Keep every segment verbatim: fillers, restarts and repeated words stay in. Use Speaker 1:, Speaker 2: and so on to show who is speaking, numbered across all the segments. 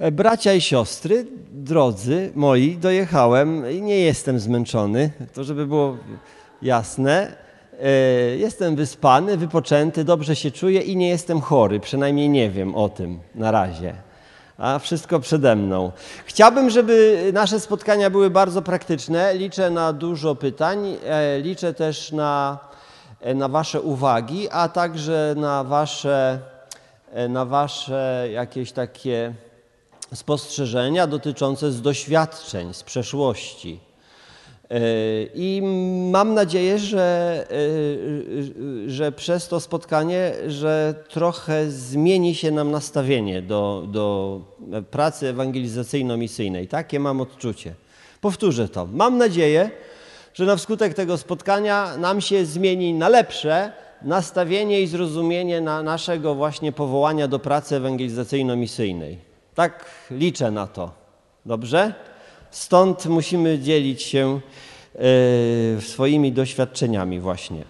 Speaker 1: Bracia i siostry, drodzy moi, dojechałem i nie jestem zmęczony, to żeby było jasne. Jestem wyspany, wypoczęty, dobrze się czuję i nie jestem chory, przynajmniej nie wiem o tym na razie. A wszystko przede mną. Chciałbym, żeby nasze spotkania były bardzo praktyczne. Liczę na dużo pytań, liczę też na, na wasze uwagi, a także na wasze, na wasze jakieś takie spostrzeżenia dotyczące z doświadczeń z przeszłości. I mam nadzieję, że, że przez to spotkanie, że trochę zmieni się nam nastawienie do, do pracy ewangelizacyjno-misyjnej. Takie mam odczucie. Powtórzę to. Mam nadzieję, że na wskutek tego spotkania nam się zmieni na lepsze nastawienie i zrozumienie na naszego właśnie powołania do pracy ewangelizacyjno-misyjnej. Tak liczę na to. Dobrze? Stąd musimy dzielić się y, swoimi doświadczeniami właśnie.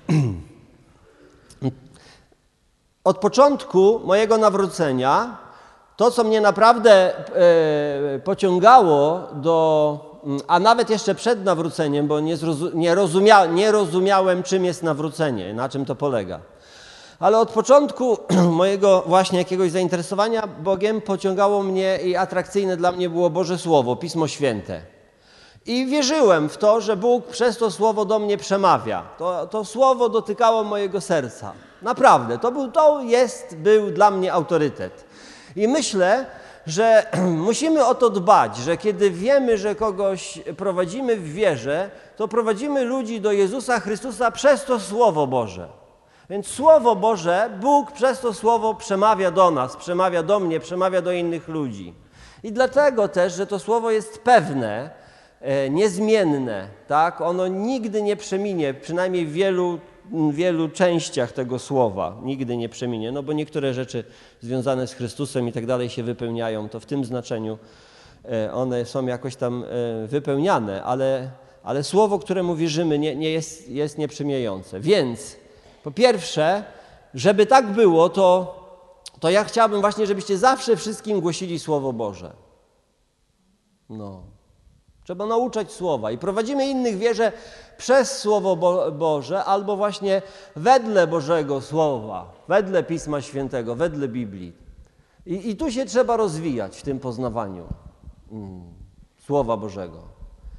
Speaker 1: Od początku mojego nawrócenia to, co mnie naprawdę y, pociągało do, a nawet jeszcze przed nawróceniem, bo nie, zrozum, nie, rozumia, nie rozumiałem, czym jest nawrócenie, na czym to polega. Ale od początku mojego właśnie jakiegoś zainteresowania Bogiem pociągało mnie i atrakcyjne dla mnie było Boże Słowo, Pismo Święte. I wierzyłem w to, że Bóg przez to Słowo do mnie przemawia. To, to Słowo dotykało mojego serca. Naprawdę, to, był, to jest, był dla mnie autorytet. I myślę, że musimy o to dbać, że kiedy wiemy, że kogoś prowadzimy w wierze, to prowadzimy ludzi do Jezusa Chrystusa przez to Słowo Boże. Więc Słowo Boże, Bóg przez to Słowo przemawia do nas, przemawia do mnie, przemawia do innych ludzi. I dlatego też, że to Słowo jest pewne, e, niezmienne, tak? Ono nigdy nie przeminie, przynajmniej w wielu, wielu częściach tego Słowa nigdy nie przeminie, no bo niektóre rzeczy związane z Chrystusem i tak dalej się wypełniają, to w tym znaczeniu e, one są jakoś tam e, wypełniane, ale, ale Słowo, któremu wierzymy, nie, nie jest, jest nieprzemijające. Więc po pierwsze, żeby tak było, to, to ja chciałbym właśnie, żebyście zawsze wszystkim głosili Słowo Boże. No. Trzeba nauczać Słowa i prowadzimy innych w wierze przez Słowo Bo- Boże albo właśnie wedle Bożego Słowa, wedle Pisma Świętego, wedle Biblii. I, i tu się trzeba rozwijać w tym poznawaniu mm, Słowa Bożego.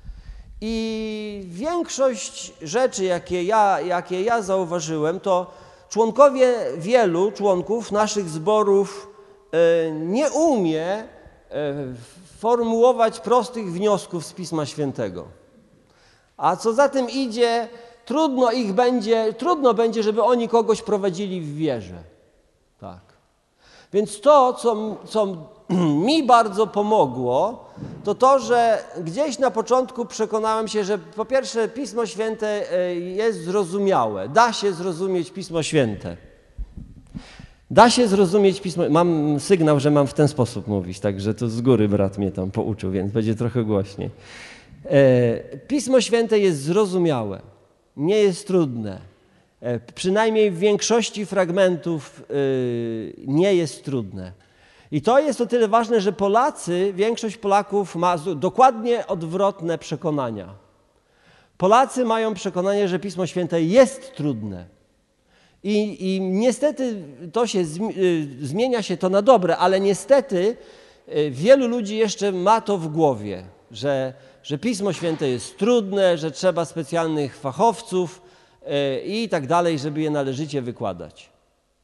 Speaker 1: I większość rzeczy, jakie ja, jakie ja zauważyłem, to członkowie, wielu członków naszych zborów e, nie umie e, formułować prostych wniosków z Pisma Świętego. A co za tym idzie, trudno ich będzie, trudno będzie, żeby oni kogoś prowadzili w wierze. Tak. Więc to, co, co mi bardzo pomogło, to to, że gdzieś na początku przekonałem się, że po pierwsze Pismo Święte jest zrozumiałe. Da się zrozumieć Pismo Święte. Da się zrozumieć Pismo... Mam sygnał, że mam w ten sposób mówić, także to z góry brat mnie tam pouczył, więc będzie trochę głośniej. Pismo Święte jest zrozumiałe, nie jest trudne. Przynajmniej w większości fragmentów nie jest trudne. I to jest o tyle ważne, że Polacy, większość Polaków ma dokładnie odwrotne przekonania. Polacy mają przekonanie, że Pismo Święte jest trudne. I, i niestety to się zmienia się to na dobre, ale niestety wielu ludzi jeszcze ma to w głowie, że, że Pismo Święte jest trudne, że trzeba specjalnych fachowców i tak dalej, żeby je należycie wykładać.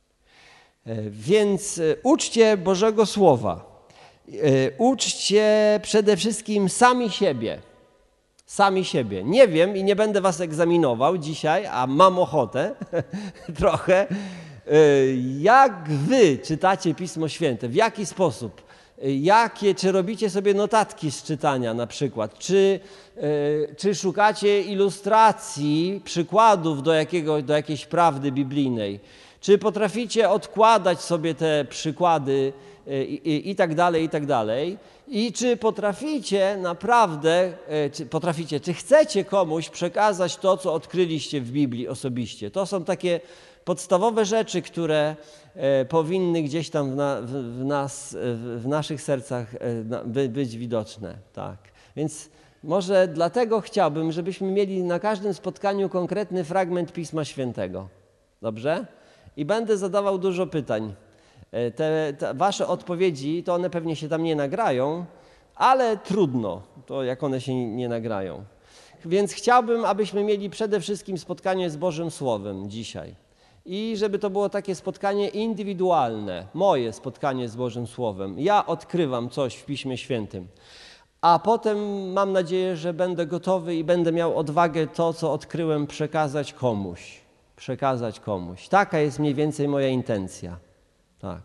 Speaker 1: Więc uczcie Bożego Słowa. Uczcie przede wszystkim sami siebie. Sami siebie. Nie wiem i nie będę was egzaminował dzisiaj, a mam ochotę trochę, jak wy czytacie Pismo Święte, w jaki sposób, jakie, czy robicie sobie notatki z czytania na przykład, czy, czy szukacie ilustracji, przykładów do, jakiego, do jakiejś prawdy biblijnej, czy potraficie odkładać sobie te przykłady i, i, i tak dalej, i tak dalej. I czy potraficie naprawdę, czy potraficie, czy chcecie komuś przekazać to, co odkryliście w Biblii osobiście. To są takie podstawowe rzeczy, które e, powinny gdzieś tam w, na, w, w nas, w, w naszych sercach e, na, by, być widoczne. Tak. Więc może dlatego chciałbym, żebyśmy mieli na każdym spotkaniu konkretny fragment Pisma Świętego. Dobrze? I będę zadawał dużo pytań. E, te, te wasze odpowiedzi, to one pewnie się tam nie nagrają, ale trudno, to jak one się nie nagrają. Więc chciałbym, abyśmy mieli przede wszystkim spotkanie z Bożym Słowem dzisiaj. I żeby to było takie spotkanie indywidualne, moje spotkanie z Bożym Słowem. Ja odkrywam coś w Piśmie Świętym, a potem mam nadzieję, że będę gotowy i będę miał odwagę to, co odkryłem, przekazać komuś. Przekazać komuś. Taka jest mniej więcej moja intencja. Tak.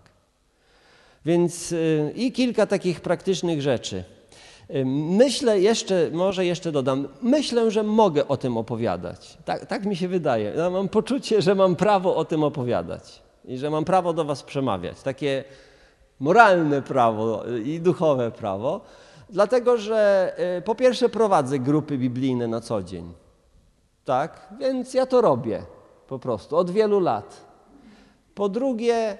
Speaker 1: Więc yy, i kilka takich praktycznych rzeczy. Myślę jeszcze, może jeszcze dodam, myślę, że mogę o tym opowiadać. Tak, tak mi się wydaje. Ja mam poczucie, że mam prawo o tym opowiadać i że mam prawo do was przemawiać. Takie moralne prawo i duchowe prawo, dlatego że po pierwsze prowadzę grupy biblijne na co dzień. Tak, więc ja to robię po prostu od wielu lat. Po drugie,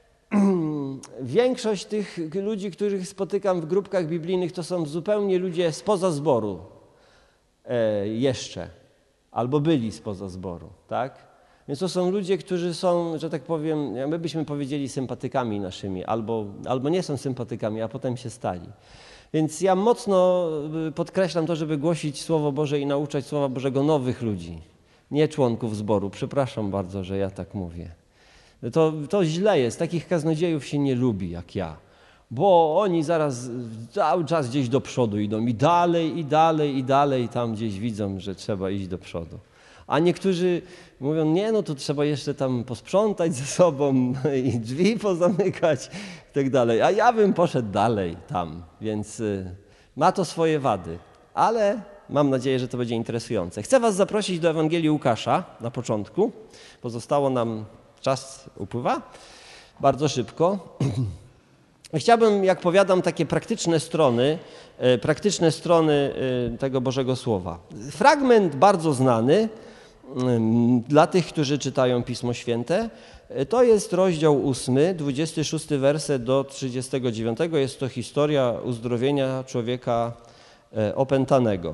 Speaker 1: większość tych ludzi, których spotykam w grupkach biblijnych, to są zupełnie ludzie spoza zboru e, jeszcze, albo byli spoza zboru, tak? Więc to są ludzie, którzy są, że tak powiem, my byśmy powiedzieli sympatykami naszymi, albo, albo nie są sympatykami, a potem się stali. Więc ja mocno podkreślam to, żeby głosić Słowo Boże i nauczać Słowa Bożego nowych ludzi, nie członków zboru. Przepraszam bardzo, że ja tak mówię. To, to źle jest. Takich kaznodziejów się nie lubi jak ja, bo oni zaraz cały czas gdzieś do przodu idą i dalej, i dalej, i dalej i tam gdzieś widzą, że trzeba iść do przodu. A niektórzy mówią, nie, no to trzeba jeszcze tam posprzątać ze sobą i drzwi pozamykać i tak dalej. A ja bym poszedł dalej tam, więc y, ma to swoje wady, ale mam nadzieję, że to będzie interesujące. Chcę was zaprosić do Ewangelii Łukasza na początku, bo zostało nam czas upływa bardzo szybko. Chciałbym, jak powiadam, takie praktyczne strony, praktyczne strony tego Bożego Słowa. Fragment bardzo znany dla tych, którzy czytają Pismo Święte, to jest rozdział ósmy, dwudziesty szósty werset do trzydziestego dziewiątego. Jest to historia uzdrowienia człowieka opętanego.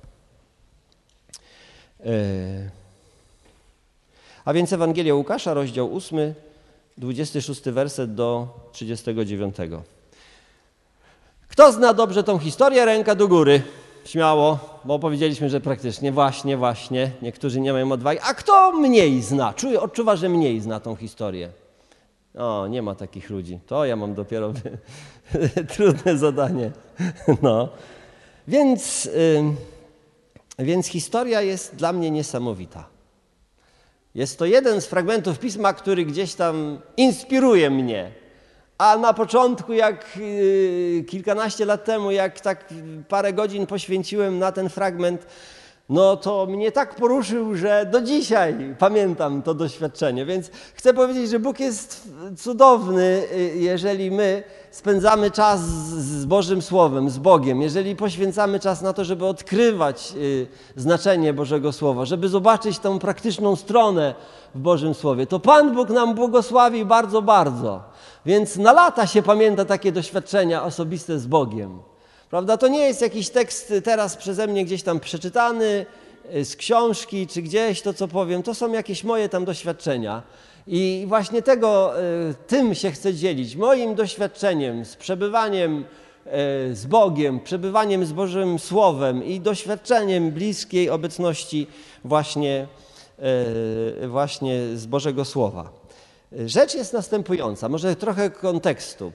Speaker 1: A więc Ewangelia Łukasza, rozdział ósmy, dwudziesty szósty werset do trzydziestego dziewiątego. Kto zna dobrze tą historię? Ręka do góry. Śmiało, bo powiedzieliśmy, że praktycznie właśnie, właśnie. Niektórzy nie mają odwagi. A kto mniej zna? Czuje, odczuwa, że mniej zna tą historię. O, nie ma takich ludzi. To ja mam dopiero trudne zadanie. No. Więc, yy, więc historia jest dla mnie niesamowita. Jest to jeden z fragmentów Pisma, który gdzieś tam inspiruje mnie. A na początku, jak yy, kilkanaście lat temu, jak tak parę godzin poświęciłem na ten fragment, no to mnie tak poruszył, że do dzisiaj pamiętam to doświadczenie. Więc chcę powiedzieć, że Bóg jest cudowny, jeżeli my spędzamy czas z Bożym Słowem, z Bogiem, jeżeli poświęcamy czas na to, żeby odkrywać znaczenie Bożego Słowa, żeby zobaczyć tą praktyczną stronę w Bożym Słowie. To Pan Bóg nam błogosławi bardzo, bardzo. Więc na lata się pamięta takie doświadczenia osobiste z Bogiem. Prawda? To nie jest jakiś tekst teraz przeze mnie gdzieś tam przeczytany z książki czy gdzieś, to co powiem, to są jakieś moje tam doświadczenia. I właśnie tego, tym się chcę dzielić, moim doświadczeniem z przebywaniem z Bogiem, przebywaniem z Bożym Słowem i doświadczeniem bliskiej obecności właśnie, właśnie z Bożego Słowa. Rzecz jest następująca, może trochę kontekstu.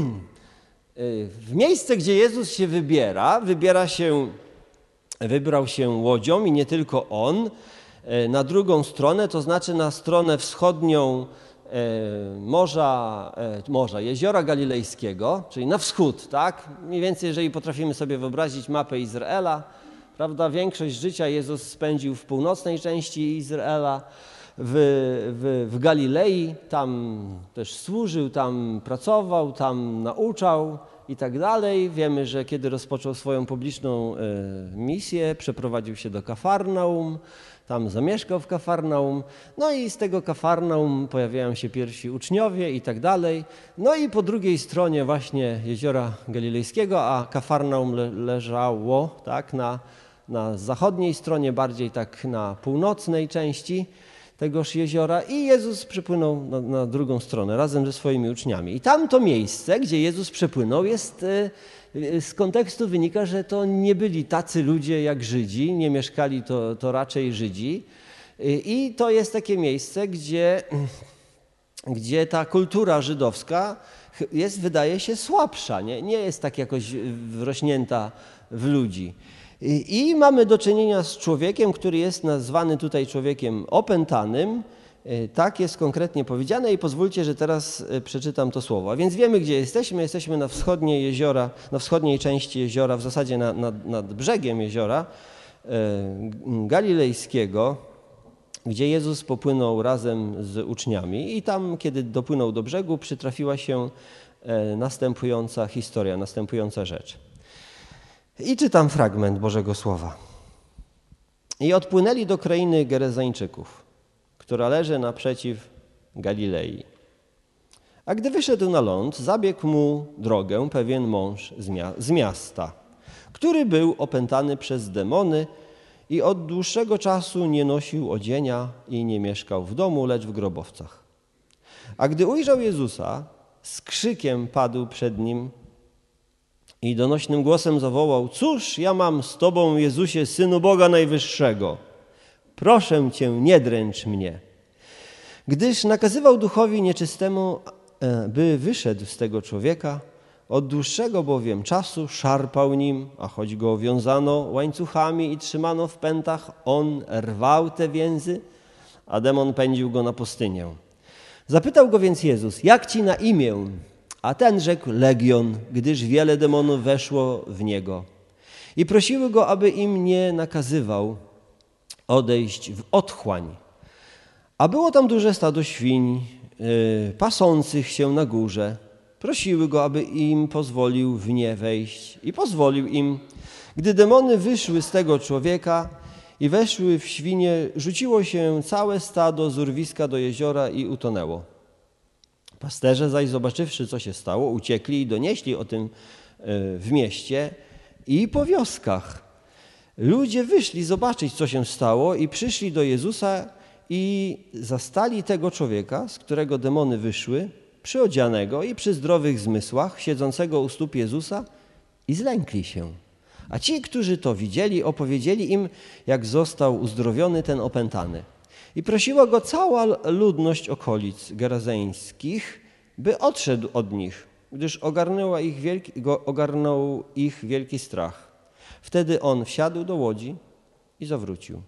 Speaker 1: W miejsce, gdzie Jezus się wybiera, wybiera się, wybrał się łodzią i nie tylko On, na drugą stronę, to znaczy na stronę wschodnią morza, morza, jeziora Galilejskiego, czyli na wschód, tak? Mniej więcej, jeżeli potrafimy sobie wyobrazić mapę Izraela, prawda? Większość życia Jezus spędził w północnej części Izraela, w, w, w Galilei, tam też służył, tam pracował, tam nauczał i tak dalej. Wiemy, że kiedy rozpoczął swoją publiczną misję, przeprowadził się do Kafarnaum, tam zamieszkał w Kafarnaum, no i z tego Kafarnaum pojawiają się pierwsi uczniowie i tak dalej. No i po drugiej stronie właśnie Jeziora Galilejskiego, a Kafarnaum le, leżało tak, na, na zachodniej stronie, bardziej tak na północnej części tegoż jeziora i Jezus przepłynął na, na drugą stronę razem ze swoimi uczniami. I tamto miejsce, gdzie Jezus przepłynął, jest, z kontekstu wynika, że to nie byli tacy ludzie jak Żydzi, nie mieszkali to, to raczej Żydzi. I to jest takie miejsce, gdzie, gdzie ta kultura żydowska jest, wydaje się, słabsza, nie, nie jest tak jakoś wrośnięta w ludzi. I mamy do czynienia z człowiekiem, który jest nazwany tutaj człowiekiem opętanym. Tak jest konkretnie powiedziane i pozwólcie, że teraz przeczytam to słowo. A więc wiemy, gdzie jesteśmy. Jesteśmy na wschodniej jeziora, na wschodniej części jeziora, w zasadzie nad, nad, nad brzegiem jeziora Galilejskiego, gdzie Jezus popłynął razem z uczniami i tam, kiedy dopłynął do brzegu, przytrafiła się następująca historia, następująca rzecz. I czytam fragment Bożego Słowa. I odpłynęli do krainy Gerezańczyków, która leży naprzeciw Galilei. A gdy wyszedł na ląd, zabiegł mu drogę pewien mąż z, mia- z miasta, który był opętany przez demony i od dłuższego czasu nie nosił odzienia i nie mieszkał w domu, lecz w grobowcach. A gdy ujrzał Jezusa, z krzykiem padł przed nim i donośnym głosem zawołał: cóż ja mam z Tobą, Jezusie, Synu Boga Najwyższego? Proszę Cię, nie dręcz mnie. Gdyż nakazywał duchowi nieczystemu, by wyszedł z tego człowieka, od dłuższego bowiem czasu szarpał nim, a choć go wiązano łańcuchami i trzymano w pętach, on rwał te więzy, a demon pędził go na pustynię. Zapytał go więc Jezus: jak Ci na imię? A ten rzekł: Legion, gdyż wiele demonów weszło w niego. I prosiły go, aby im nie nakazywał odejść w otchłań. A było tam duże stado świń, yy, pasących się na górze. Prosiły go, aby im pozwolił w nie wejść. I pozwolił im. Gdy demony wyszły z tego człowieka i weszły w świnie, rzuciło się całe stado z urwiska do jeziora i utonęło. Pasterze zaś, zobaczywszy, co się stało, uciekli i donieśli o tym w mieście i po wioskach. Ludzie wyszli zobaczyć, co się stało i przyszli do Jezusa i zastali tego człowieka, z którego demony wyszły, przyodzianego i przy zdrowych zmysłach, siedzącego u stóp Jezusa i zlękli się. A ci, którzy to widzieli, opowiedzieli im, jak został uzdrowiony ten opętany. I prosiła go cała ludność okolic gerazeńskich, by odszedł od nich, gdyż ogarnęła ich wielki, go, ogarnął ich wielki strach. Wtedy on wsiadł do łodzi i zawrócił.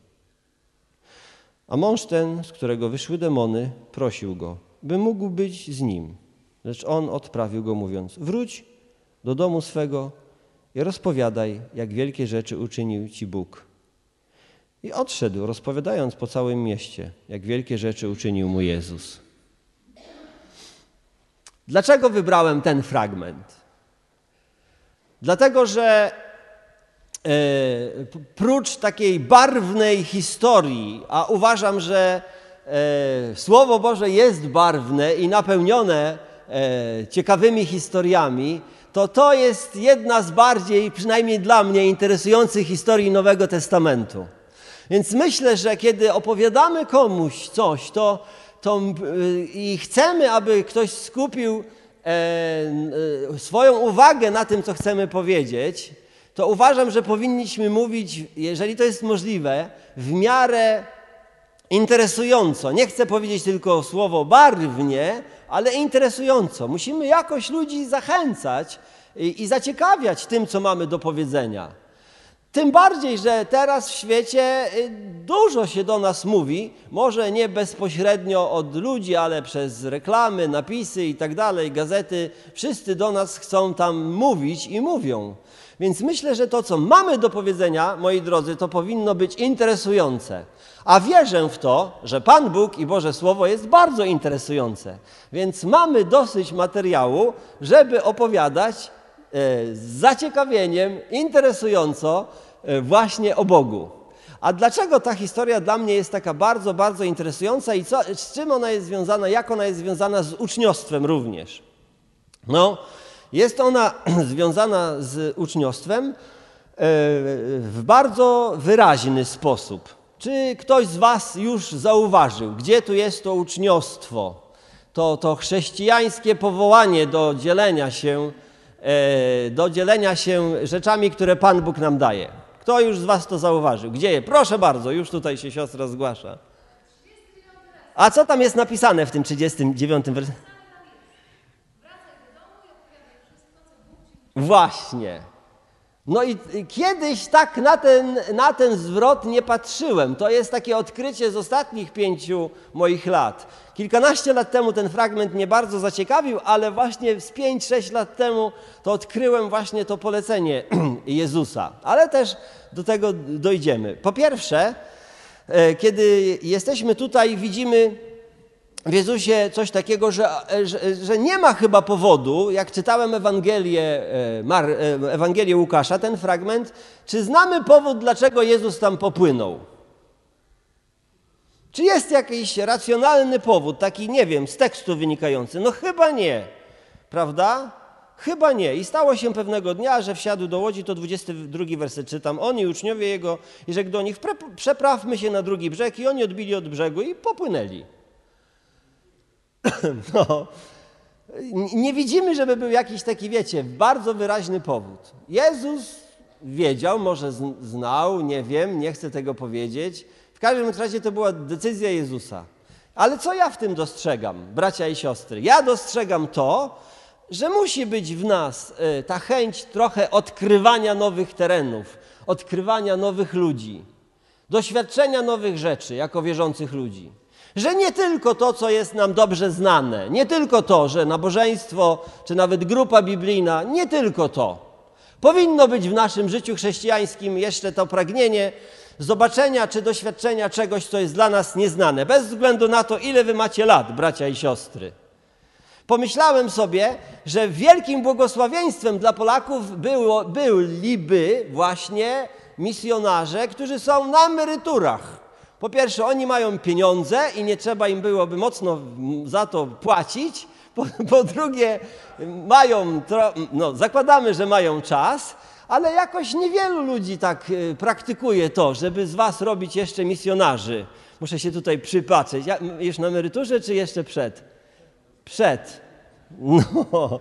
Speaker 1: A mąż ten, z którego wyszły demony, prosił go, by mógł być z nim. Lecz on odprawił go, mówiąc: wróć do domu swego i rozpowiadaj, jak wielkie rzeczy uczynił ci Bóg. I odszedł, rozpowiadając po całym mieście, jak wielkie rzeczy uczynił mu Jezus. Dlaczego wybrałem ten fragment? Dlatego, że e, prócz takiej barwnej historii, a uważam, że e, Słowo Boże jest barwne i napełnione e, ciekawymi historiami, to to jest jedna z bardziej, przynajmniej dla mnie, interesujących historii Nowego Testamentu. Więc myślę, że kiedy opowiadamy komuś coś, to, to yy, i chcemy, aby ktoś skupił e, e, swoją uwagę na tym, co chcemy powiedzieć, to uważam, że powinniśmy mówić, jeżeli to jest możliwe, w miarę interesująco. Nie chcę powiedzieć tylko słowo barwnie, ale interesująco. Musimy jakoś ludzi zachęcać i, i zaciekawiać tym, co mamy do powiedzenia. Tym bardziej, że teraz w świecie dużo się do nas mówi, może nie bezpośrednio od ludzi, ale przez reklamy, napisy i tak dalej, gazety. Wszyscy do nas chcą tam mówić i mówią. Więc myślę, że to, co mamy do powiedzenia, moi drodzy, to powinno być interesujące. A wierzę w to, że Pan Bóg i Boże Słowo jest bardzo interesujące. Więc mamy dosyć materiału, żeby opowiadać z zaciekawieniem, interesująco właśnie o Bogu. A dlaczego ta historia dla mnie jest taka bardzo, bardzo interesująca i co, z czym ona jest związana, jak ona jest związana z uczniostwem również? No, jest ona związana z uczniostwem w bardzo wyraźny sposób. Czy ktoś z was już zauważył, gdzie tu jest to uczniostwo, to, to chrześcijańskie powołanie do dzielenia się, do dzielenia się rzeczami, które Pan Bóg nam daje? Kto już z was to zauważył? Gdzie je? Proszę bardzo, już tutaj się siostra zgłasza. A co tam jest napisane w tym trzydziestym dziewiątym wersecie? Właśnie. No i kiedyś tak na ten, na ten zwrot nie patrzyłem. To jest takie odkrycie z ostatnich pięciu moich lat. Kilkanaście lat temu ten fragment mnie bardzo zaciekawił, ale właśnie z pięć, sześć lat temu to odkryłem właśnie to polecenie Jezusa. Ale też do tego dojdziemy. Po pierwsze, kiedy jesteśmy tutaj, widzimy w Jezusie coś takiego, że, że, że nie ma chyba powodu, jak czytałem Ewangelię, Mar, Ewangelię Łukasza, ten fragment, czy znamy powód, dlaczego Jezus tam popłynął? Czy jest jakiś racjonalny powód, taki, nie wiem, z tekstu wynikający? No chyba nie, prawda? Chyba nie. I stało się pewnego dnia, że wsiadł do łodzi, to dwudziesty drugi werset czytam. On i uczniowie Jego, i rzekł do nich, przeprawmy się na drugi brzeg, i oni odbili od brzegu i popłynęli. No, nie widzimy, żeby był jakiś taki, wiecie, bardzo wyraźny powód. Jezus wiedział, może znał, nie wiem, nie chcę tego powiedzieć. W każdym razie to była decyzja Jezusa. Ale co ja w tym dostrzegam, bracia i siostry? Ja dostrzegam to, że musi być w nas ta chęć trochę odkrywania nowych terenów, odkrywania nowych ludzi, doświadczenia nowych rzeczy jako wierzących ludzi. Że nie tylko to, co jest nam dobrze znane, nie tylko to, że nabożeństwo, czy nawet grupa biblijna, nie tylko to. Powinno być w naszym życiu chrześcijańskim jeszcze to pragnienie zobaczenia czy doświadczenia czegoś, co jest dla nas nieznane, bez względu na to, ile wy macie lat, bracia i siostry. Pomyślałem sobie, że wielkim błogosławieństwem dla Polaków było, byliby właśnie misjonarze, którzy są na emeryturach. Po pierwsze, oni mają pieniądze i nie trzeba im byłoby mocno za to płacić. Po, po drugie, mają, no, zakładamy, że mają czas, ale jakoś niewielu ludzi tak praktykuje to, żeby z was robić jeszcze misjonarzy. Muszę się tutaj przypatrzeć. Ja, już na emeryturze, czy jeszcze przed? Przed. No.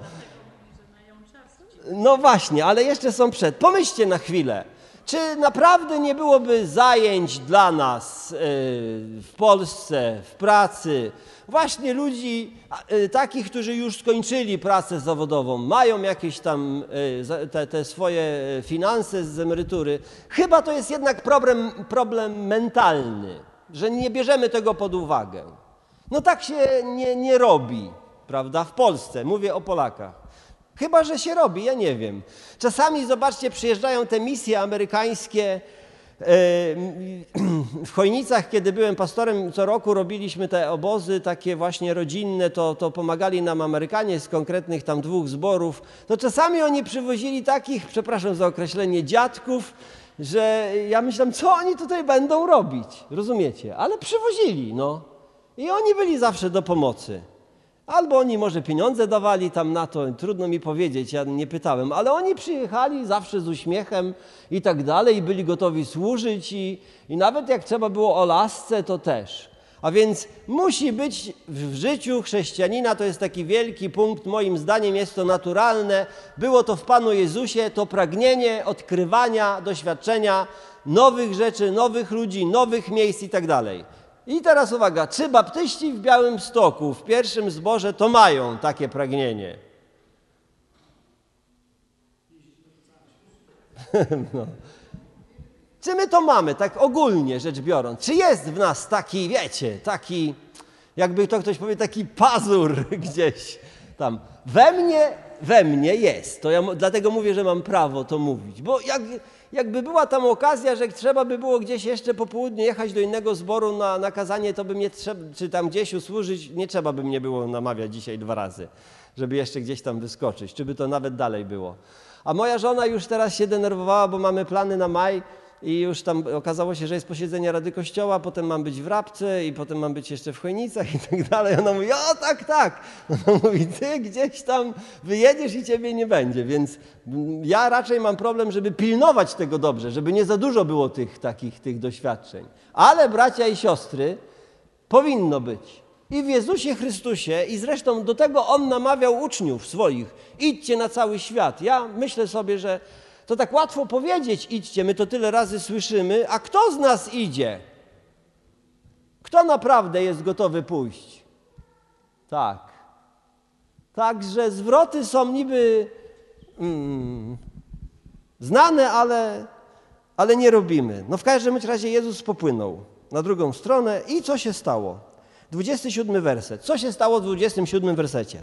Speaker 1: No właśnie, ale jeszcze są przed. Pomyślcie na chwilę. Czy naprawdę nie byłoby zajęć dla nas w Polsce, w pracy, właśnie ludzi takich, którzy już skończyli pracę zawodową, mają jakieś tam te, te swoje finanse z emerytury? Chyba to jest jednak problem, problem mentalny, że nie bierzemy tego pod uwagę. No tak się nie, nie robi, prawda, w Polsce, mówię o Polakach. Chyba że się robi, ja nie wiem. Czasami, zobaczcie, przyjeżdżają te misje amerykańskie. W Chojnicach, kiedy byłem pastorem, co roku robiliśmy te obozy takie właśnie rodzinne, to, to pomagali nam Amerykanie z konkretnych tam dwóch zborów. To czasami oni przywozili takich, przepraszam za określenie, dziadków, że ja myślałem, co oni tutaj będą robić, rozumiecie? Ale przywozili, no. I oni byli zawsze do pomocy. Albo oni może pieniądze dawali tam na to, trudno mi powiedzieć, ja nie pytałem, ale oni przyjechali zawsze z uśmiechem i tak dalej, i byli gotowi służyć i, i nawet jak trzeba było o lasce, to też. A więc musi być w życiu chrześcijanina, to jest taki wielki punkt, moim zdaniem jest to naturalne, było to w Panu Jezusie, to pragnienie odkrywania, doświadczenia nowych rzeczy, nowych ludzi, nowych miejsc i tak dalej. I teraz uwaga, czy baptyści w Białymstoku, w pierwszym zborze, to mają takie pragnienie? No. Czy my to mamy, tak ogólnie rzecz biorąc? Czy jest w nas taki, wiecie, taki, jakby to ktoś powie, taki pazur gdzieś tam? We mnie, we mnie jest. To ja dlatego mówię, że mam prawo to mówić. Bo jak, jakby była tam okazja, że trzeba by było gdzieś jeszcze po południu jechać do innego zboru na, na kazanie, to by mnie trzeba, czy tam gdzieś usłużyć, nie trzeba by mnie było namawiać dzisiaj dwa razy, żeby jeszcze gdzieś tam wyskoczyć, czy by to nawet dalej było. A moja żona już teraz się denerwowała, bo mamy plany na maj i już tam okazało się, że jest posiedzenie Rady Kościoła, potem mam być w Rabce i potem mam być jeszcze w Chojnicach i tak dalej. Ona mówi, o tak, tak. Ona mówi, ty gdzieś tam wyjedziesz i ciebie nie będzie, więc ja raczej mam problem, żeby pilnować tego dobrze, żeby nie za dużo było tych takich tych doświadczeń. Ale bracia i siostry, powinno być. I w Jezusie Chrystusie, i zresztą do tego On namawiał uczniów swoich, idźcie na cały świat. Ja myślę sobie, że to tak łatwo powiedzieć, idźcie, my to tyle razy słyszymy, a kto z nas idzie? Kto naprawdę jest gotowy pójść? Tak. Także zwroty są niby mm, znane, ale, ale nie robimy. No w każdym razie Jezus popłynął na drugą stronę i co się stało? dwudziesty siódmy werset. Co się stało w dwudziestym siódmym wersecie?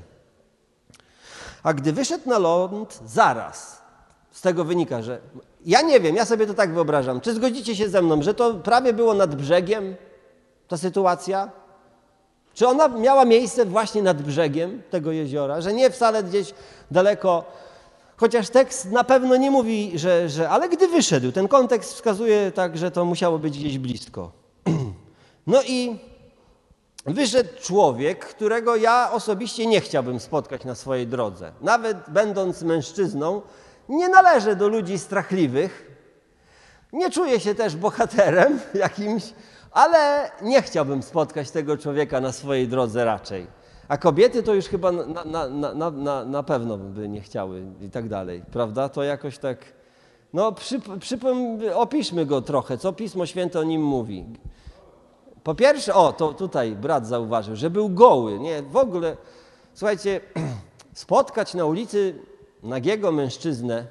Speaker 1: A gdy wyszedł na ląd, zaraz. Z tego wynika, że ja nie wiem, ja sobie to tak wyobrażam. Czy zgodzicie się ze mną, że to prawie było nad brzegiem ta sytuacja? Czy ona miała miejsce właśnie nad brzegiem tego jeziora? Że nie wcale gdzieś daleko, chociaż tekst na pewno nie mówi, że, że ale gdy wyszedł, ten kontekst wskazuje tak, że to musiało być gdzieś blisko. No i wyszedł człowiek, którego ja osobiście nie chciałbym spotkać na swojej drodze. Nawet będąc mężczyzną, nie należę do ludzi strachliwych. Nie czuję się też bohaterem jakimś, ale nie chciałbym spotkać tego człowieka na swojej drodze raczej. A kobiety to już chyba na, na, na, na, na pewno by nie chciały i tak dalej, prawda? To jakoś tak, no przy, przypom, opiszmy go trochę, co Pismo Święte o nim mówi. Po pierwsze, o, to tutaj brat zauważył, że był goły, nie, w ogóle, słuchajcie, spotkać na ulicy nagiego mężczyznę,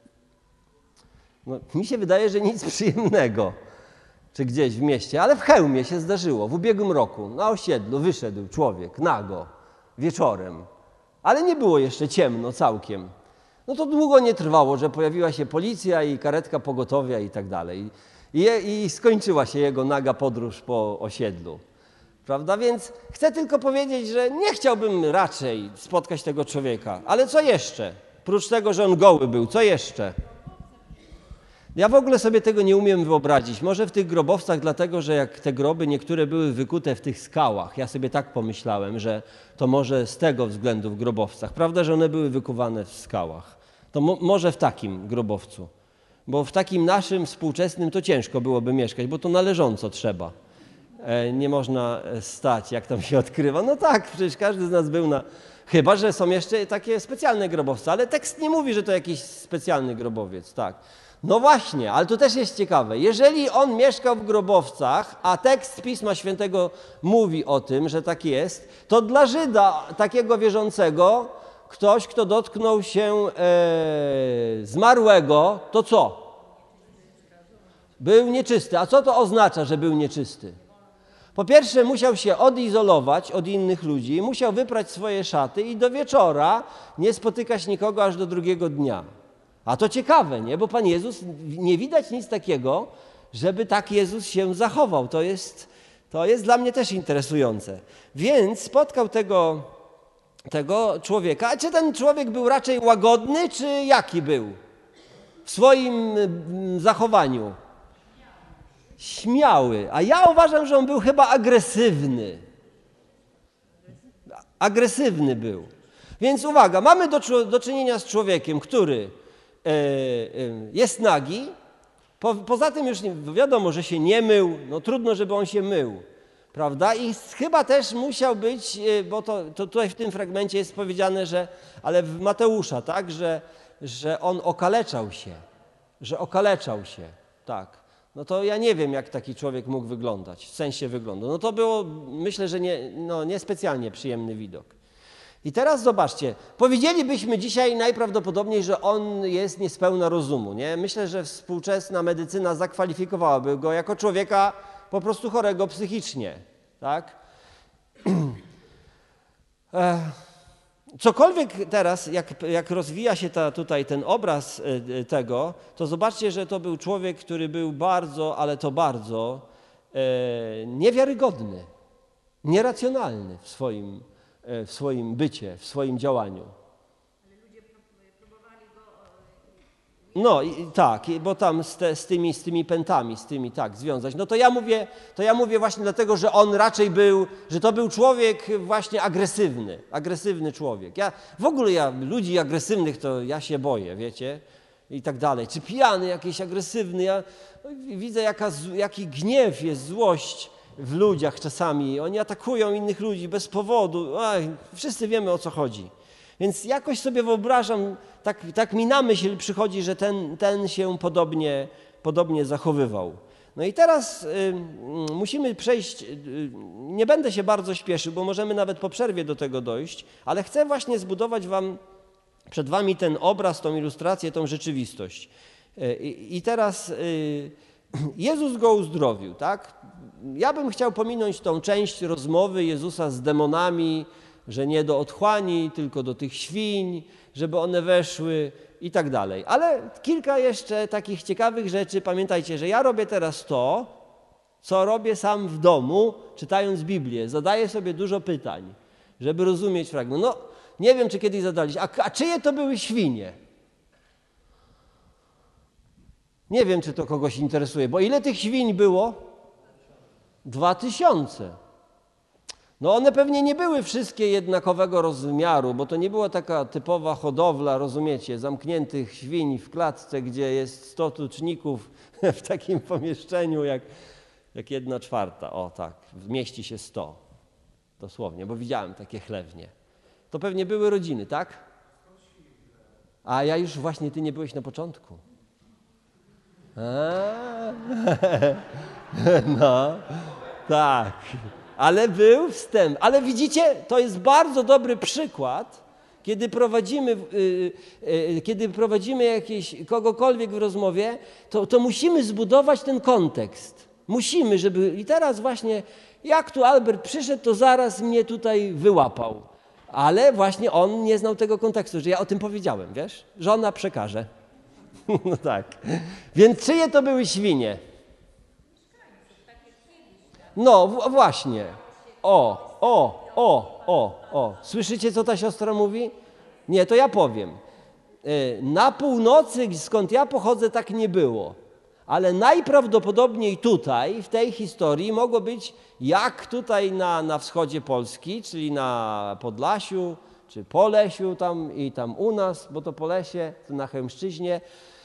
Speaker 1: no, mi się wydaje, że nic przyjemnego, czy gdzieś w mieście, ale w Chełmie się zdarzyło, w ubiegłym roku, na osiedlu wyszedł człowiek nago, wieczorem, ale nie było jeszcze ciemno całkiem. No to długo nie trwało, że pojawiła się policja i karetka pogotowia i tak dalej. I, I skończyła się jego naga podróż po osiedlu. Prawda? Więc chcę tylko powiedzieć, że nie chciałbym raczej spotkać tego człowieka. Ale co jeszcze? Prócz tego, że on goły był, co jeszcze? Ja w ogóle sobie tego nie umiem wyobrazić. Może w tych grobowcach, dlatego że jak te groby niektóre były wykute w tych skałach. Ja sobie tak pomyślałem, że to może z tego względu w grobowcach. Prawda, że one były wykuwane w skałach. To mo- może w takim grobowcu. Bo w takim naszym współczesnym to ciężko byłoby mieszkać, bo to należąco trzeba. E, nie można stać, jak tam się odkrywa. No tak, przecież każdy z nas był na... Chyba że są jeszcze takie specjalne grobowce, ale tekst nie mówi, że to jakiś specjalny grobowiec, tak. No właśnie, ale to też jest ciekawe. Jeżeli on mieszkał w grobowcach, a tekst Pisma Świętego mówi o tym, że tak jest, to dla Żyda takiego wierzącego ktoś, kto dotknął się e, zmarłego, to co? Był nieczysty. A co to oznacza, że był nieczysty? Po pierwsze musiał się odizolować od innych ludzi, musiał wyprać swoje szaty i do wieczora nie spotykać nikogo aż do drugiego dnia. A to ciekawe, nie? Bo Pan Jezus, nie widać nic takiego, żeby tak Jezus się zachował. To jest, to jest dla mnie też interesujące. Więc spotkał tego, tego człowieka. A czy ten człowiek był raczej łagodny, czy jaki był w swoim zachowaniu? Śmiały. A ja uważam, że on był chyba agresywny. Agresywny był. Więc uwaga, mamy do, do czynienia z człowiekiem, który e, e, jest nagi. Po, poza tym już nie, wiadomo, że się nie mył. No trudno, żeby on się mył. Prawda? I chyba też musiał być, bo to, to tutaj w tym fragmencie jest powiedziane, że, ale w Mateusza, tak, że, że on okaleczał się. Że okaleczał się. Tak. No to ja nie wiem, jak taki człowiek mógł wyglądać, w sensie wyglądu. No to było, myślę, że nie, no, niespecjalnie przyjemny widok. I teraz zobaczcie, powiedzielibyśmy dzisiaj najprawdopodobniej, że on jest niespełna rozumu. Nie? Myślę, że współczesna medycyna zakwalifikowałaby go jako człowieka po prostu chorego psychicznie. Tak? Cokolwiek teraz, jak, jak rozwija się ta, tutaj ten obraz tego, to zobaczcie, że to był człowiek, który był bardzo, ale to bardzo e, niewiarygodny, nieracjonalny w swoim, e, w swoim bycie, w swoim działaniu. No i tak, bo tam z, te, z, tymi, z tymi pętami, z tymi tak związać. No to ja mówię, to ja mówię właśnie dlatego, że on raczej był, że to był człowiek właśnie agresywny, agresywny człowiek. Ja w ogóle ja ludzi agresywnych to ja się boję, wiecie, i tak dalej. Czy pijany jakiś agresywny, ja widzę jaka, jaki gniew jest, złość w ludziach czasami. Oni atakują innych ludzi bez powodu. Aj, wszyscy wiemy, o co chodzi. Więc jakoś sobie wyobrażam, tak, tak mi na myśl przychodzi, że ten, ten się podobnie, podobnie zachowywał. No i teraz y, musimy przejść, y, nie będę się bardzo śpieszył, bo możemy nawet po przerwie do tego dojść, ale chcę właśnie zbudować wam, przed wami ten obraz, tą ilustrację, tą rzeczywistość. Y, I teraz y, Jezus go uzdrowił, tak? Ja bym chciał pominąć tą część rozmowy Jezusa z demonami, że nie do otchłani, tylko do tych świń, żeby one weszły i tak dalej. Ale kilka jeszcze takich ciekawych rzeczy. Pamiętajcie, że ja robię teraz to, co robię sam w domu, czytając Biblię. Zadaję sobie dużo pytań, żeby rozumieć fragment. No, nie wiem, czy kiedyś zadaliście. A, a czyje to były świnie? Nie wiem, czy to kogoś interesuje, bo ile tych świń było? Dwa tysiące. No one pewnie nie były wszystkie jednakowego rozmiaru, bo to nie była taka typowa hodowla, rozumiecie, zamkniętych świń w klatce, gdzie jest sto tuczników w takim pomieszczeniu jak, jak jedna czwarta. O tak, mieści się sto. Dosłownie, bo widziałem takie chlewnie. To pewnie były rodziny, tak? A ja już właśnie, ty nie byłeś na początku. A, no, tak. Ale był wstęp. Ale widzicie, to jest bardzo dobry przykład, kiedy prowadzimy, yy, yy, kiedy prowadzimy jakieś, kogokolwiek w rozmowie, to, to musimy zbudować ten kontekst. Musimy, żeby... I teraz właśnie, jak tu Albert przyszedł, to zaraz mnie tutaj wyłapał. Ale właśnie on nie znał tego kontekstu, że ja o tym powiedziałem, wiesz? Żona przekaże. No tak. Więc czyje to były świnie? No właśnie. O, o, o, o, o. Słyszycie, co ta siostra mówi? Nie, to ja powiem. Na północy, skąd ja pochodzę, tak nie było. Ale najprawdopodobniej tutaj, w tej historii, mogło być jak tutaj na, na wschodzie Polski, czyli na Podlasiu, czy Polesiu tam i tam u nas, bo to Polesie, to na Chełmszczyźnie,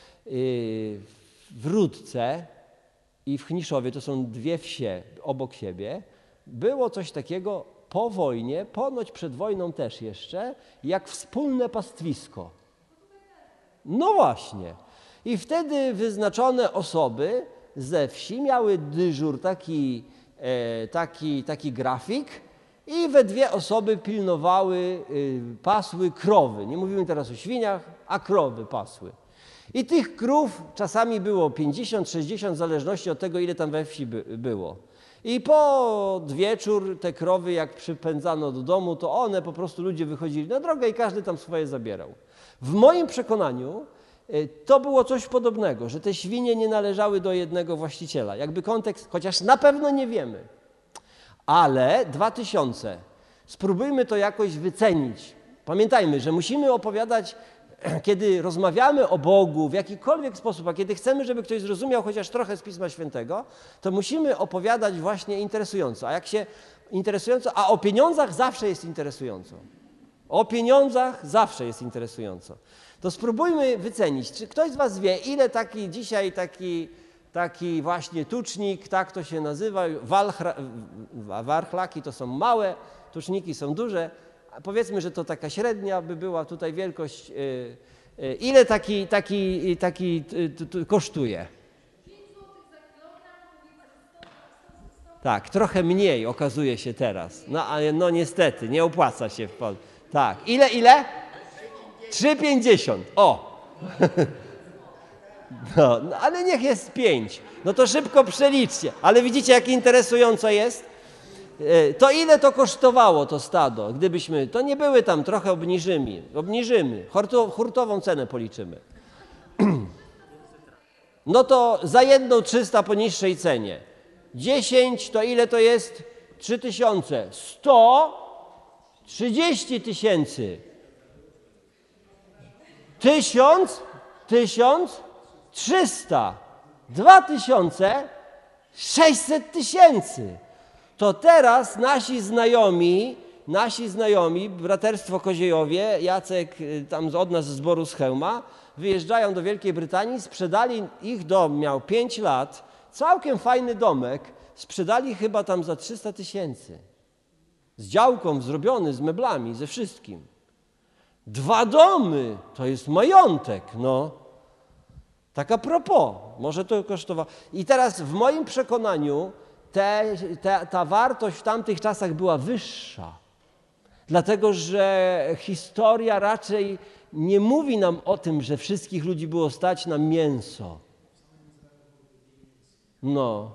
Speaker 1: w Rudce i w Chniszowie, to są dwie wsie obok siebie, było coś takiego po wojnie, ponoć przed wojną też jeszcze, jak wspólne pastwisko. No właśnie. I wtedy wyznaczone osoby ze wsi miały dyżur, taki, e, taki, taki grafik i we dwie osoby pilnowały, y, pasły krowy. Nie mówimy teraz o świniach, a krowy pasły. I tych krów czasami było pięćdziesiąt, sześćdziesiąt, w zależności od tego, ile tam we wsi by, było. I po wieczór te krowy, jak przypędzano do domu, to one po prostu, ludzie wychodzili na drogę i każdy tam swoje zabierał. W moim przekonaniu to było coś podobnego, że te świnie nie należały do jednego właściciela. Jakby kontekst, chociaż na pewno nie wiemy. Ale dwa tysiące. Spróbujmy to jakoś wycenić. Pamiętajmy, że musimy opowiadać, kiedy rozmawiamy o Bogu w jakikolwiek sposób, a kiedy chcemy, żeby ktoś zrozumiał chociaż trochę z Pisma Świętego, to musimy opowiadać właśnie interesująco. A jak się interesująco, a o pieniądzach zawsze jest interesująco. O pieniądzach zawsze jest interesująco. To spróbujmy wycenić, czy ktoś z was wie, ile taki dzisiaj taki, taki właśnie tucznik, tak to się nazywa, walchra, warchlaki to są małe, tuczniki są duże, a powiedzmy, że to taka średnia by była tutaj wielkość. Yy, yy, ile taki, taki, taki yy, kosztuje? Tak, trochę mniej okazuje się teraz. No ale no niestety, nie opłaca się w Polsce. Tak, ile, ile? trzy pięćdziesiąt. O! No, no, ale niech jest pięć. No to szybko przeliczcie. Ale widzicie, jak interesująco jest? To ile to kosztowało to stado? Gdybyśmy, to nie były tam, trochę obniżymy, obniżymy, hurtową cenę policzymy. No to za jedną trzysta po niższej cenie. dziesięć to ile to jest? trzy tysiące. sto trzydzieści tysięcy. Tysiąc, tysiąc, trzysta. Dwa tysiące, sześćset tysięcy. To teraz nasi znajomi, nasi znajomi, Braterstwo Koziejowie, Jacek tam od nas z zboru z Chełma, wyjeżdżają do Wielkiej Brytanii, sprzedali, ich dom miał pięć lat, całkiem fajny domek, sprzedali chyba tam za trzysta tysięcy. Z działką zrobiony, z meblami, ze wszystkim. Dwa domy, to jest majątek, no. Tak a propos, może to kosztowało. I teraz w moim przekonaniu te, te, ta wartość w tamtych czasach była wyższa. Dlatego, że historia raczej nie mówi nam o tym, że wszystkich ludzi było stać na mięso. No.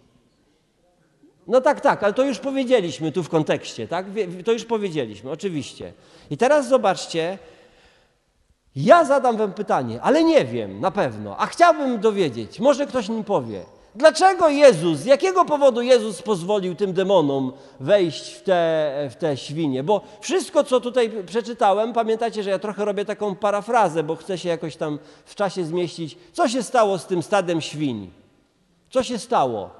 Speaker 1: No tak, tak, ale to już powiedzieliśmy tu w kontekście, tak? To już powiedzieliśmy, oczywiście. I teraz zobaczcie, ja zadam wam pytanie, ale nie wiem na pewno, a chciałbym dowiedzieć, może ktoś mi powie, dlaczego Jezus, z jakiego powodu Jezus pozwolił tym demonom wejść w te, w te świnie? Bo wszystko, co tutaj przeczytałem, pamiętacie, że ja trochę robię taką parafrazę, bo chcę się jakoś tam w czasie zmieścić. Co się stało z tym stadem świń? Co się stało?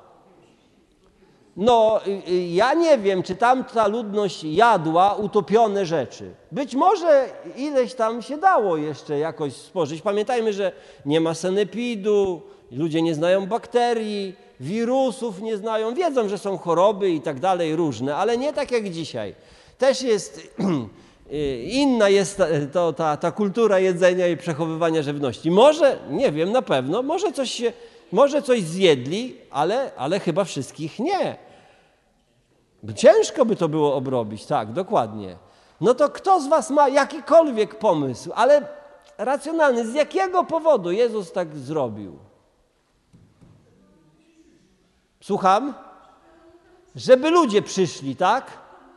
Speaker 1: No, ja nie wiem, czy tamta ludność jadła utopione rzeczy. Być może ileś tam się dało jeszcze jakoś spożyć. Pamiętajmy, że nie ma sanepidu, ludzie nie znają bakterii, wirusów nie znają, wiedzą, że są choroby i tak dalej różne, ale nie tak jak dzisiaj. Też jest, inna jest to, ta, ta kultura jedzenia i przechowywania żywności. Może, nie wiem, na pewno, może coś się, może coś zjedli, ale, ale chyba wszystkich nie. Ciężko by to było obrobić, tak, dokładnie. No to kto z was ma jakikolwiek pomysł, ale racjonalny, z jakiego powodu Jezus tak zrobił? Słucham? Żeby ludzie przyszli, tak?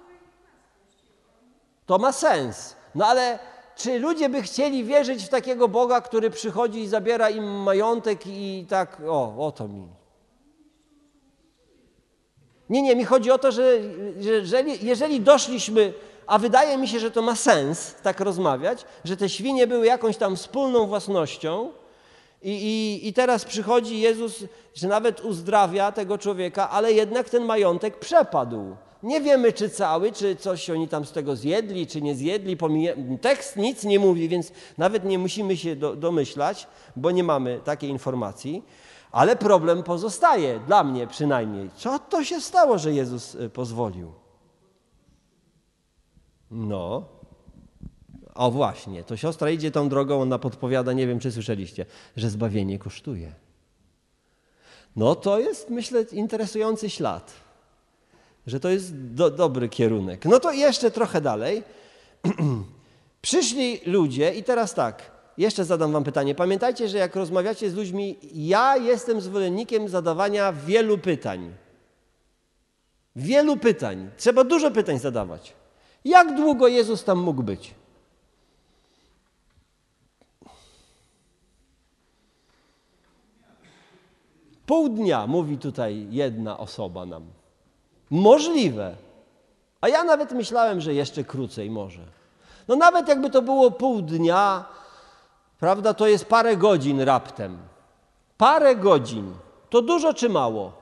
Speaker 1: To ma sens. No ale czy ludzie by chcieli wierzyć w takiego Boga, który przychodzi i zabiera im majątek i tak, o, o to mi. Nie, nie, mi chodzi o to, że jeżeli, jeżeli doszliśmy, a wydaje mi się, że to ma sens tak rozmawiać, że te świnie były jakąś tam wspólną własnością i, i, i teraz przychodzi Jezus, że nawet uzdrawia tego człowieka, ale jednak ten majątek przepadł. Nie wiemy, czy cały, czy coś oni tam z tego zjedli, czy nie zjedli. Pomije... Tekst nic nie mówi, więc nawet nie musimy się do, domyślać, bo nie mamy takiej informacji. Ale problem pozostaje, dla mnie przynajmniej. Co to się stało, że Jezus pozwolił? No, o właśnie, to siostra idzie tą drogą, ona podpowiada, nie wiem, czy słyszeliście, że zbawienie kosztuje. No to jest, myślę, interesujący ślad, że to jest do, dobry kierunek. No to jeszcze trochę dalej. Przyszli ludzie i teraz tak, jeszcze zadam wam pytanie. Pamiętajcie, że jak rozmawiacie z ludźmi, ja jestem zwolennikiem zadawania wielu pytań. Wielu pytań. Trzeba dużo pytań zadawać. Jak długo Jezus tam mógł być? Pół dnia, mówi tutaj jedna osoba nam. Możliwe. A ja nawet myślałem, że jeszcze krócej może. No nawet jakby to było pół dnia, prawda, to jest parę godzin raptem. Parę godzin. To dużo czy mało?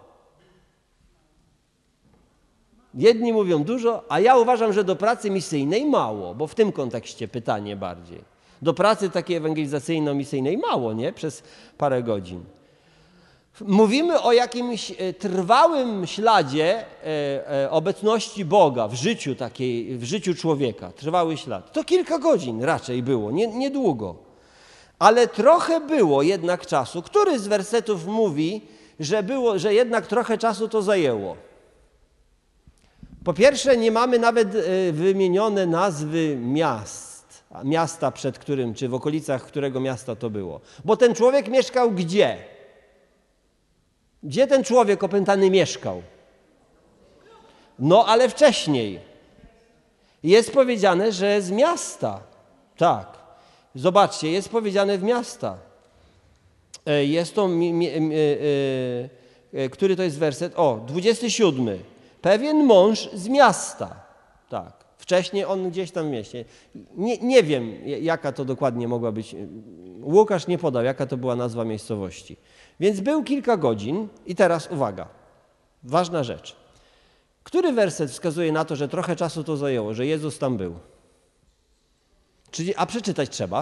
Speaker 1: Jedni mówią dużo, a ja uważam, że do pracy misyjnej mało, bo w tym kontekście pytanie bardziej. Do pracy takiej ewangelizacyjno-misyjnej mało, nie? Przez parę godzin. Mówimy o jakimś trwałym śladzie obecności Boga w życiu takiej, w życiu człowieka. Trwały ślad. To kilka godzin raczej było, nie, niedługo. Ale trochę było jednak czasu. Który z wersetów mówi, że, było, że jednak trochę czasu to zajęło? Po pierwsze, nie mamy nawet wymienione nazwy miast, miasta przed którym, czy w okolicach którego miasta to było. Bo ten człowiek mieszkał gdzie? Gdzie ten człowiek opętany mieszkał? No, ale wcześniej jest powiedziane, że z miasta. Tak. Zobaczcie, jest powiedziane w miasta. Jest to, mi, mi, mi, y, który to jest werset? O, dwudziesty siódmy. Pewien mąż z miasta. Tak. Wcześniej on gdzieś tam w mieście. Nie, nie wiem, jaka to dokładnie mogła być. Łukasz nie podał, jaka to była nazwa miejscowości. Więc był kilka godzin i teraz uwaga. Ważna rzecz. Który werset wskazuje na to, że trochę czasu to zajęło, że Jezus tam był? Czyli, a przeczytać trzeba.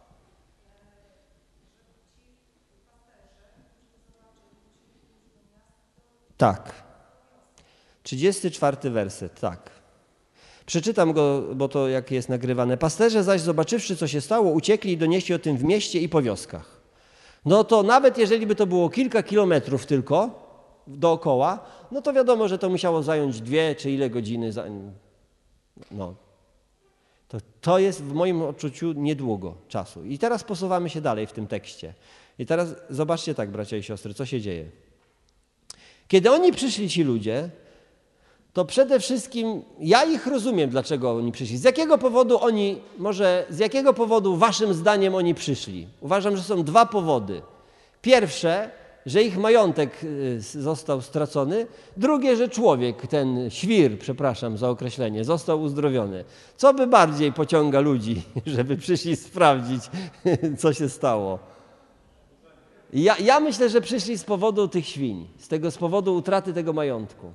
Speaker 1: Tak. trzydziesty czwarty werset, tak. Przeczytam go, bo to jak jest nagrywane. Pasterze zaś, zobaczywszy, co się stało, uciekli i donieśli o tym w mieście i po wioskach. No to nawet jeżeli by to było kilka kilometrów tylko dookoła, no to wiadomo, że to musiało zająć dwie czy ile godziny. Za... No. To, to jest w moim odczuciu niedługo czasu. I teraz posuwamy się dalej w tym tekście. I teraz zobaczcie tak, bracia i siostry, co się dzieje. Kiedy oni przyszli, ci ludzie, to przede wszystkim ja ich rozumiem, dlaczego oni przyszli. Z jakiego powodu oni, może z jakiego powodu waszym zdaniem oni przyszli? Uważam, że są dwa powody. Pierwsze, że ich majątek został stracony. Drugie, że człowiek, ten świr, przepraszam za określenie, został uzdrowiony. Co by bardziej pociąga ludzi, żeby przyszli sprawdzić, co się stało? Ja, ja myślę, że przyszli z powodu tych świń, z tego z powodu utraty tego majątku.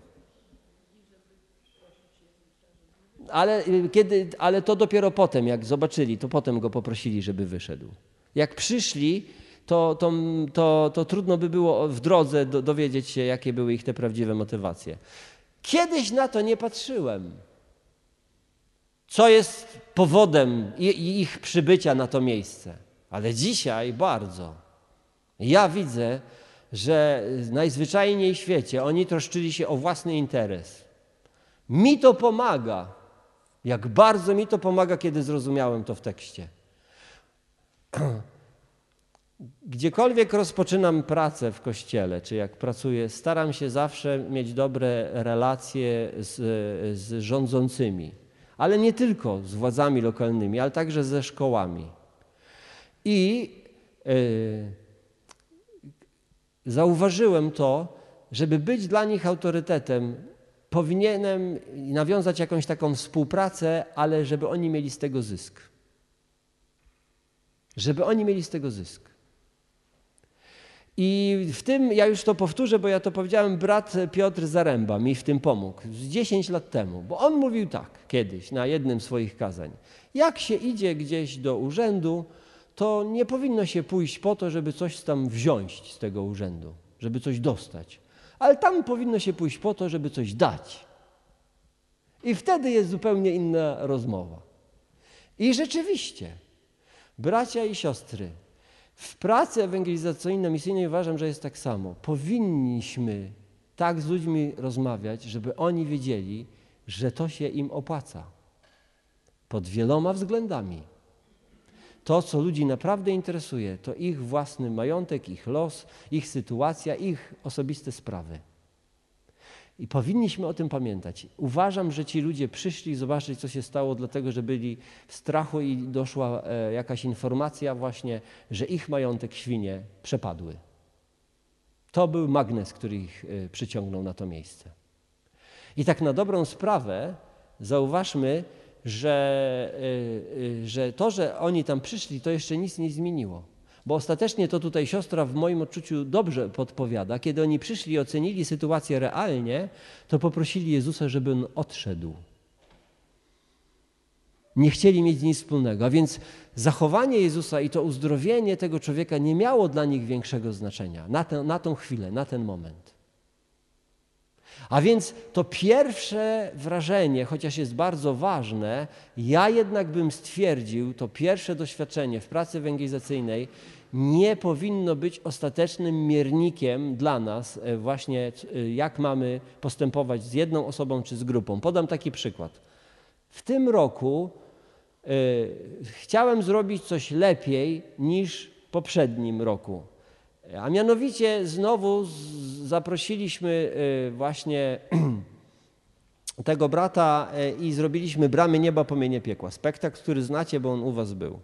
Speaker 1: Ale, kiedy, ale to dopiero potem, jak zobaczyli, to potem go poprosili, żeby wyszedł. Jak przyszli, to, to, to, to trudno by było w drodze do, dowiedzieć się, jakie były ich te prawdziwe motywacje. Kiedyś na to nie patrzyłem. Co jest powodem ich przybycia na to miejsce? Ale dzisiaj bardzo. Ja widzę, że najzwyczajniej w świecie oni troszczyli się o własny interes. Mi to pomaga. Jak bardzo mi to pomaga, kiedy zrozumiałem to w tekście. Gdziekolwiek rozpoczynam pracę w kościele, czy jak pracuję, staram się zawsze mieć dobre relacje z, z rządzącymi. Ale nie tylko z władzami lokalnymi, ale także ze szkołami. I yy, zauważyłem to, żeby być dla nich autorytetem, powinienem nawiązać jakąś taką współpracę, ale żeby oni mieli z tego zysk. Żeby oni mieli z tego zysk. I w tym, ja już to powtórzę, bo ja to powiedziałem, brat Piotr Zaręba mi w tym pomógł z dziesięć lat temu, bo on mówił tak kiedyś na jednym z swoich kazań. Jak się idzie gdzieś do urzędu, to nie powinno się pójść po to, żeby coś tam wziąć z tego urzędu, żeby coś dostać. Ale tam powinno się pójść po to, żeby coś dać. I wtedy jest zupełnie inna rozmowa. I rzeczywiście, bracia i siostry, w pracy ewangelizacyjno-misyjnej uważam, że jest tak samo. Powinniśmy tak z ludźmi rozmawiać, żeby oni wiedzieli, że to się im opłaca. Pod wieloma względami. To, co ludzi naprawdę interesuje, to ich własny majątek, ich los, ich sytuacja, ich osobiste sprawy. I powinniśmy o tym pamiętać. Uważam, że ci ludzie przyszli zobaczyć, co się stało, dlatego że byli w strachu i doszła e, jakaś informacja właśnie, że ich majątek, świnie przepadły. To był magnes, który ich e, przyciągnął na to miejsce. I tak na dobrą sprawę zauważmy, że, e, że to, że oni tam przyszli, to jeszcze nic nie zmieniło. Bo ostatecznie to tutaj siostra w moim odczuciu dobrze podpowiada. Kiedy oni przyszli i ocenili sytuację realnie, to poprosili Jezusa, żeby on odszedł. Nie chcieli mieć nic wspólnego. A więc zachowanie Jezusa i to uzdrowienie tego człowieka nie miało dla nich większego znaczenia na, tę, na tą chwilę, na ten moment. A więc to pierwsze wrażenie, chociaż jest bardzo ważne, ja jednak bym stwierdził, to pierwsze doświadczenie w pracy ewangelizacyjnej nie powinno być ostatecznym miernikiem dla nas właśnie, jak mamy postępować z jedną osobą czy z grupą. Podam taki przykład. W tym roku y, chciałem zrobić coś lepiej niż w poprzednim roku. A mianowicie znowu zaprosiliśmy właśnie tego brata i zrobiliśmy Bramy Nieba, Płomienie Piekła. Spektakl, który znacie, bo on u was był.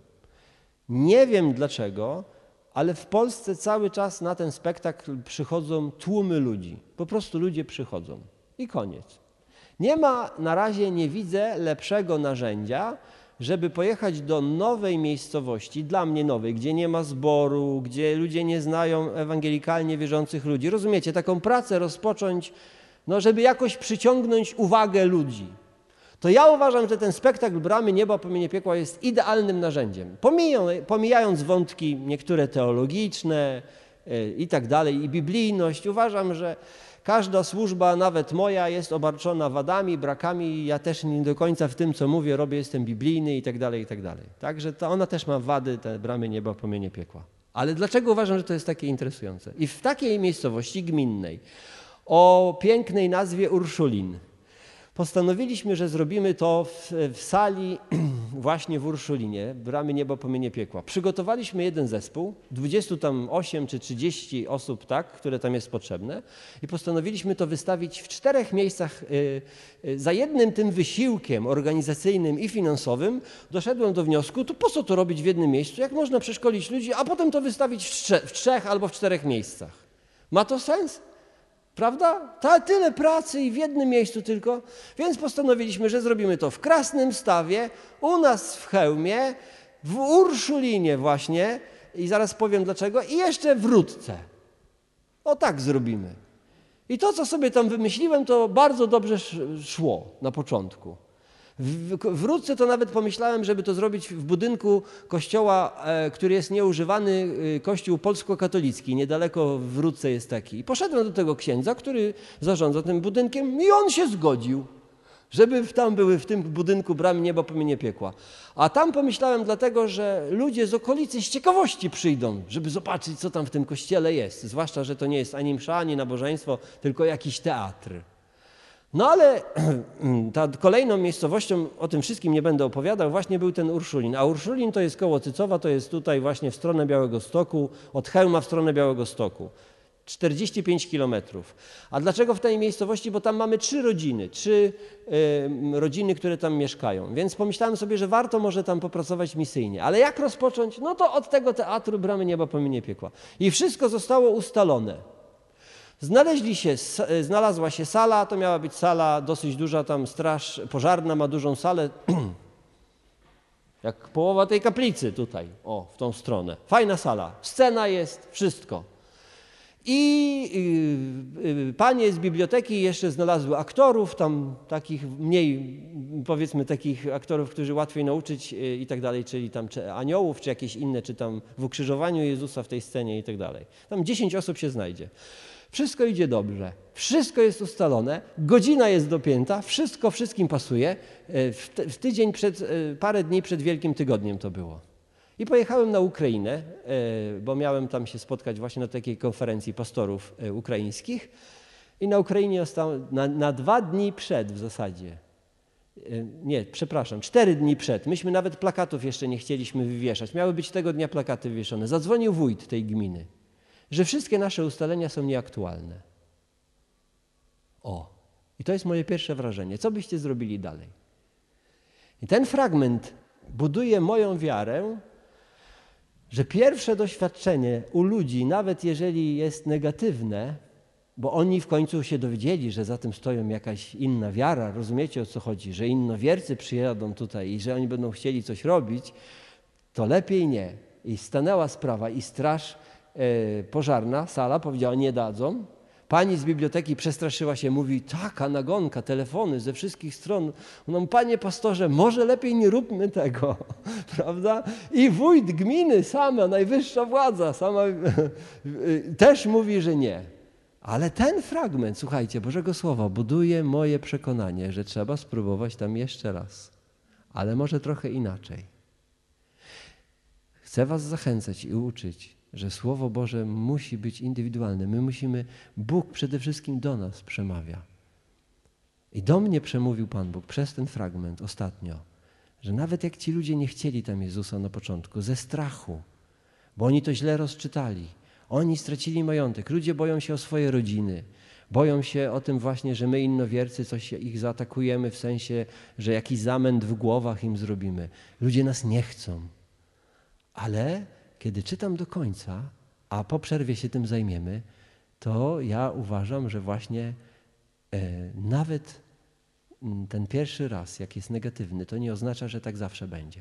Speaker 1: Nie wiem dlaczego, ale w Polsce cały czas na ten spektakl przychodzą tłumy ludzi. Po prostu ludzie przychodzą i koniec. Nie ma, na razie nie widzę lepszego narzędzia, żeby pojechać do nowej miejscowości, dla mnie nowej, gdzie nie ma zboru, gdzie ludzie nie znają ewangelikalnie wierzących ludzi. Rozumiecie, taką pracę rozpocząć, no, żeby jakoś przyciągnąć uwagę ludzi. To ja uważam, że ten spektakl Bramy Nieba, Płomienie Piekła jest idealnym narzędziem. Pomijając wątki niektóre teologiczne i tak dalej, i biblijność, uważam, że każda służba, nawet moja, jest obarczona wadami, brakami. Ja też nie do końca w tym, co mówię, robię, jestem biblijny i tak dalej, i tak dalej. Także to ona też ma wady, te Bramy Nieba, Płomienie Piekła. Ale dlaczego uważam, że to jest takie interesujące? I w takiej miejscowości gminnej o pięknej nazwie Urszulin postanowiliśmy, że zrobimy to w, w sali właśnie w Urszulinie, Bramy Nieba, Płomienie Piekła. Przygotowaliśmy jeden zespół, dwadzieścia osiem czy trzydzieści osób, tak, które tam jest potrzebne, i postanowiliśmy to wystawić w czterech miejscach. Yy, yy, za jednym tym wysiłkiem organizacyjnym i finansowym doszedłem do wniosku, to po co to robić w jednym miejscu, jak można przeszkolić ludzi, a potem to wystawić w, trze w trzech albo w czterech miejscach. Ma to sens? Prawda? Ta, tyle pracy i w jednym miejscu tylko. Więc postanowiliśmy, że zrobimy to w Krasnym Stawie, u nas w Chełmie, w Urszulinie właśnie i zaraz powiem dlaczego, i jeszcze w Rudce. O tak zrobimy. I to, co sobie tam wymyśliłem, to bardzo dobrze szło na początku. W, w Rudce to nawet pomyślałem, żeby to zrobić w budynku kościoła, e, który jest nieużywany, e, kościół polsko-katolicki. Niedaleko w Rudce jest taki. I poszedłem do tego księdza, który zarządza tym budynkiem, i on się zgodził, żeby tam były w tym budynku Bramy Nieba, Płomienie Piekła. A tam pomyślałem dlatego, że ludzie z okolicy z ciekawości przyjdą, żeby zobaczyć, co tam w tym kościele jest. Zwłaszcza, że to nie jest ani msza, ani nabożeństwo, tylko jakiś teatr. No ale ta kolejną miejscowością, o tym wszystkim nie będę opowiadał, właśnie był ten Urszulin. A Urszulin to jest koło Cycowa, to jest tutaj właśnie w stronę Białegostoku, od Chełma w stronę Białegostoku. czterdzieści pięć kilometrów. A dlaczego w tej miejscowości? Bo tam mamy trzy rodziny, trzy y, rodziny, które tam mieszkają. Więc pomyślałem sobie, że warto może tam popracować misyjnie. Ale jak rozpocząć? No to od tego teatru Bramy Nieba, Płomienie Piekła. I wszystko zostało ustalone. Znaleźli się, znalazła się sala, to miała być sala dosyć duża, tam straż pożarna ma dużą salę, jak połowa tej kaplicy tutaj, o, w tą stronę. Fajna sala, scena jest, wszystko. I y, y, panie z biblioteki jeszcze znalazły aktorów, tam takich mniej, powiedzmy takich aktorów, którzy łatwiej nauczyć y, i tak dalej, czyli tam czy aniołów, czy jakieś inne, czy tam w ukrzyżowaniu Jezusa w tej scenie i tak dalej. Tam dziesięć osób się znajdzie. Wszystko idzie dobrze, wszystko jest ustalone, godzina jest dopięta, wszystko wszystkim pasuje. W, w tydzień, przed, parę dni przed Wielkim Tygodniem to było. I pojechałem na Ukrainę, bo miałem tam się spotkać właśnie na takiej konferencji pastorów ukraińskich. I na Ukrainie ostałem na, na dwa dni przed w zasadzie. Nie, przepraszam, cztery dni przed. Myśmy nawet plakatów jeszcze nie chcieliśmy wywieszać. Miały być tego dnia plakaty wywieszone. Zadzwonił wójt tej gminy, że wszystkie nasze ustalenia są nieaktualne. O, i to jest moje pierwsze wrażenie. Co byście zrobili dalej? I ten fragment buduje moją wiarę, że pierwsze doświadczenie u ludzi, nawet jeżeli jest negatywne, bo oni w końcu się dowiedzieli, że za tym stoją jakaś inna wiara, rozumiecie, o co chodzi, że innowiercy przyjadą tutaj i że oni będą chcieli coś robić, to lepiej nie. I stanęła sprawa i straż e, pożarna, sala powiedziała, nie dadzą. Pani z biblioteki przestraszyła się, mówi, taka nagonka, telefony ze wszystkich stron. No, panie pastorze, może lepiej nie róbmy tego, prawda? I wójt gminy, sama, najwyższa władza, sama też mówi, że nie. Ale ten fragment, słuchajcie, Bożego Słowa buduje moje przekonanie, że trzeba spróbować tam jeszcze raz, ale może trochę inaczej. Chcę was zachęcać i uczyć, że Słowo Boże musi być indywidualne. My musimy, Bóg przede wszystkim do nas przemawia. I do mnie przemówił Pan Bóg przez ten fragment ostatnio, że nawet jak ci ludzie nie chcieli tam Jezusa na początku, ze strachu, bo oni to źle rozczytali, oni stracili majątek, ludzie boją się o swoje rodziny, Boją się o tym właśnie, że my innowiercy coś ich zaatakujemy w sensie, że jakiś zamęt w głowach im zrobimy. Ludzie nas nie chcą. Ale kiedy czytam do końca, a po przerwie się tym zajmiemy, to ja uważam, że właśnie e, nawet ten pierwszy raz, jak jest negatywny, to nie oznacza, że tak zawsze będzie.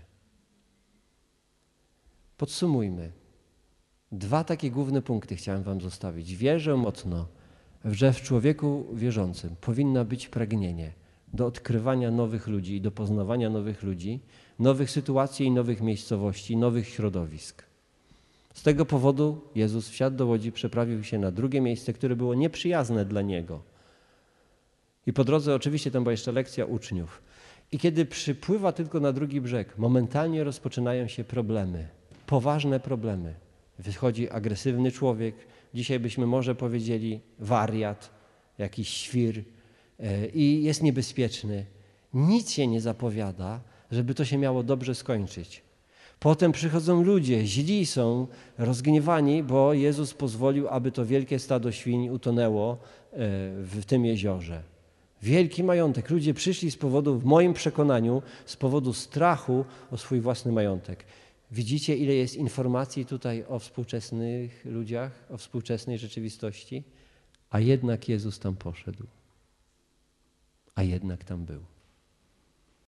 Speaker 1: Podsumujmy. Dwa takie główne punkty chciałem wam zostawić. Wierzę mocno, że w człowieku wierzącym powinno być pragnienie do odkrywania nowych ludzi i do poznawania nowych ludzi, nowych sytuacji i nowych miejscowości, nowych środowisk. Z tego powodu Jezus wsiadł do łodzi, przeprawił się na drugie miejsce, które było nieprzyjazne dla Niego. I po drodze oczywiście tam była jeszcze lekcja uczniów. I kiedy przypływa tylko na drugi brzeg, momentalnie rozpoczynają się problemy, poważne problemy. Wychodzi agresywny człowiek, dzisiaj byśmy może powiedzieli wariat, jakiś świr i jest niebezpieczny. Nic się nie zapowiada, żeby to się miało dobrze skończyć. Potem przychodzą ludzie, źli są, rozgniewani, bo Jezus pozwolił, aby to wielkie stado świń utonęło w tym jeziorze. Wielki majątek. Ludzie przyszli z powodu, w moim przekonaniu, z powodu strachu o swój własny majątek. Widzicie, ile jest informacji tutaj o współczesnych ludziach, o współczesnej rzeczywistości? A jednak Jezus tam poszedł. A jednak tam był.